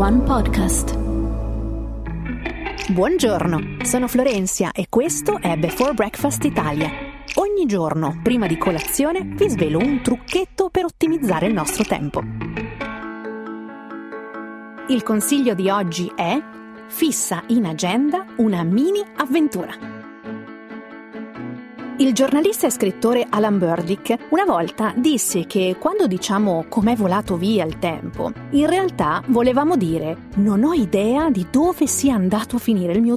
One Podcast. Buongiorno, sono Florenzia e questo è Before Breakfast Italia. Ogni giorno, prima di colazione, vi svelo un trucchetto per ottimizzare il nostro tempo. Il consiglio di oggi è: fissa in agenda una mini avventura. Il giornalista e scrittore Alan Burdick una volta disse che quando diciamo com'è volato via il tempo, in realtà volevamo dire non ho idea di dove sia andato a finire il mio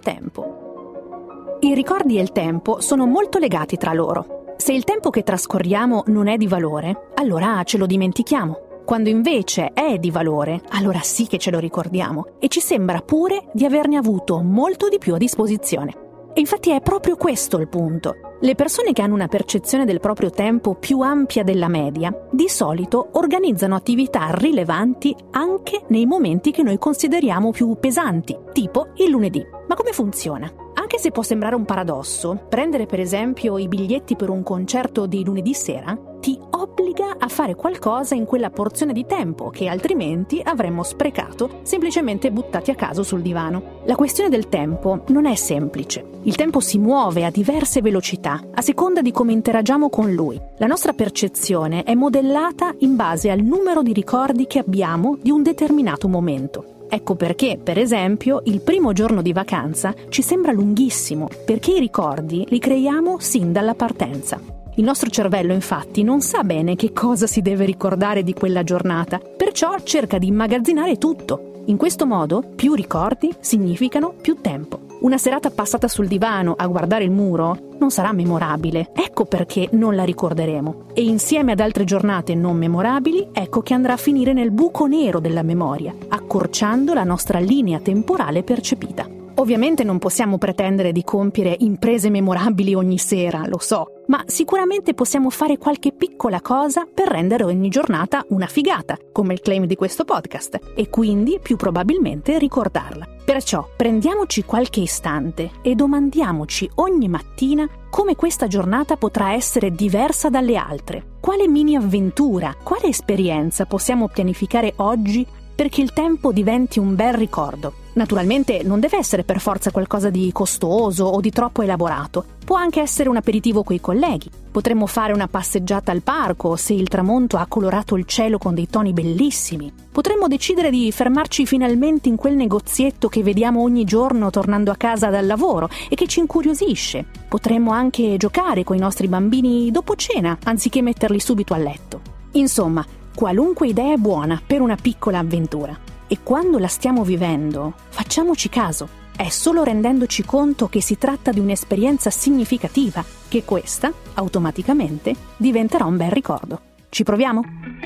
tempo. I ricordi e il tempo sono molto legati tra loro. Se il tempo che trascorriamo non è di valore, allora ce lo dimentichiamo. Quando invece è di valore, allora sì che ce lo ricordiamo e ci sembra pure di averne avuto molto di più a disposizione. E infatti è proprio questo il punto. Le persone che hanno una percezione del proprio tempo più ampia della media, di solito organizzano attività rilevanti anche nei momenti che noi consideriamo più pesanti, tipo il lunedì. Ma come funziona? Anche se può sembrare un paradosso, prendere per esempio i biglietti per un concerto di lunedì sera ti obbliga a fare qualcosa in quella porzione di tempo che altrimenti avremmo sprecato semplicemente buttati a caso sul divano. La questione del tempo non è semplice. Il tempo si muove a diverse velocità, a seconda di come interagiamo con lui. La nostra percezione è modellata in base al numero di ricordi che abbiamo di un determinato momento. Ecco perché, per esempio, il primo giorno di vacanza ci sembra lunghissimo, perché i ricordi li creiamo sin dalla partenza. Il nostro cervello, infatti, non sa bene che cosa si deve ricordare di quella giornata, perciò cerca di immagazzinare tutto. In questo modo, più ricordi significano più tempo. Una serata passata sul divano a guardare il muro non sarà memorabile, ecco perché non la ricorderemo. E insieme ad altre giornate non memorabili, ecco che andrà a finire nel buco nero della memoria, accorciando la nostra linea temporale percepita. Ovviamente non possiamo pretendere di compiere imprese memorabili ogni sera, lo so, ma sicuramente possiamo fare qualche piccola cosa per rendere ogni giornata una figata, come il claim di questo podcast, e quindi più probabilmente ricordarla. Perciò prendiamoci qualche istante e domandiamoci ogni mattina come questa giornata potrà essere diversa dalle altre. Quale mini avventura, quale esperienza possiamo pianificare oggi perché il tempo diventi un bel ricordo? Naturalmente non deve essere per forza qualcosa di costoso o di troppo elaborato. Può anche essere un aperitivo coi colleghi. Potremmo fare una passeggiata al parco se il tramonto ha colorato il cielo con dei toni bellissimi. Potremmo decidere di fermarci finalmente in quel negozietto che vediamo ogni giorno tornando a casa dal lavoro e che ci incuriosisce. Potremmo anche giocare coi nostri bambini dopo cena, anziché metterli subito a letto. Insomma, qualunque idea è buona per una piccola avventura. E quando la stiamo vivendo, facciamoci caso. È solo rendendoci conto che si tratta di un'esperienza significativa che questa, automaticamente, diventerà un bel ricordo. Ci proviamo?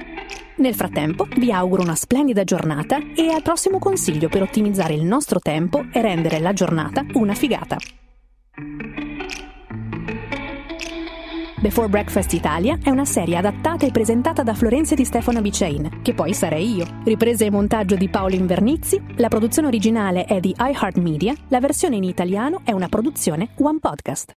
Nel frattempo, vi auguro una splendida giornata e al prossimo consiglio per ottimizzare il nostro tempo e rendere la giornata una figata. Before Breakfast Italia è una serie adattata e presentata da Florenzia Di Stefano Bicein, che poi sarei io. Riprese e montaggio di Paolo Invernizzi, la produzione originale è di iHeartMedia, la versione in italiano è una produzione One Podcast.